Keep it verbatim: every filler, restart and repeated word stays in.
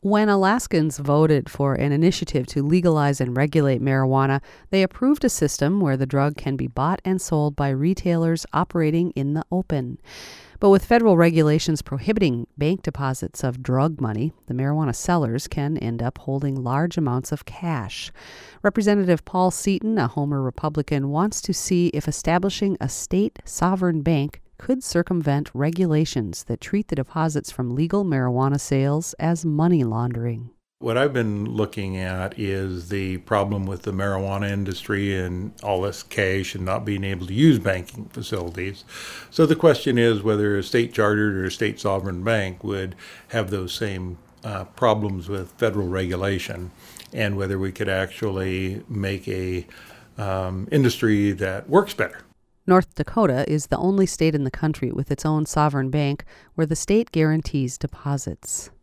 When Alaskans voted for an initiative to legalize and regulate marijuana, they approved a system where the drug can be bought and sold by retailers operating in the open. But with federal regulations prohibiting bank deposits of drug money, the marijuana sellers can end up holding large amounts of cash. Representative Paul Seaton, a Homer Republican, wants to see if establishing a state sovereign bank could circumvent regulations that treat the deposits from legal marijuana sales as money laundering. What I've been looking at is the problem with the marijuana industry and all this cash and not being able to use banking facilities. So the question is whether a state chartered or a state sovereign bank would have those same uh, problems with federal regulation, and whether we could actually make a um, industry that works better. North Dakota is the only state in the country with its own sovereign bank where the state guarantees deposits.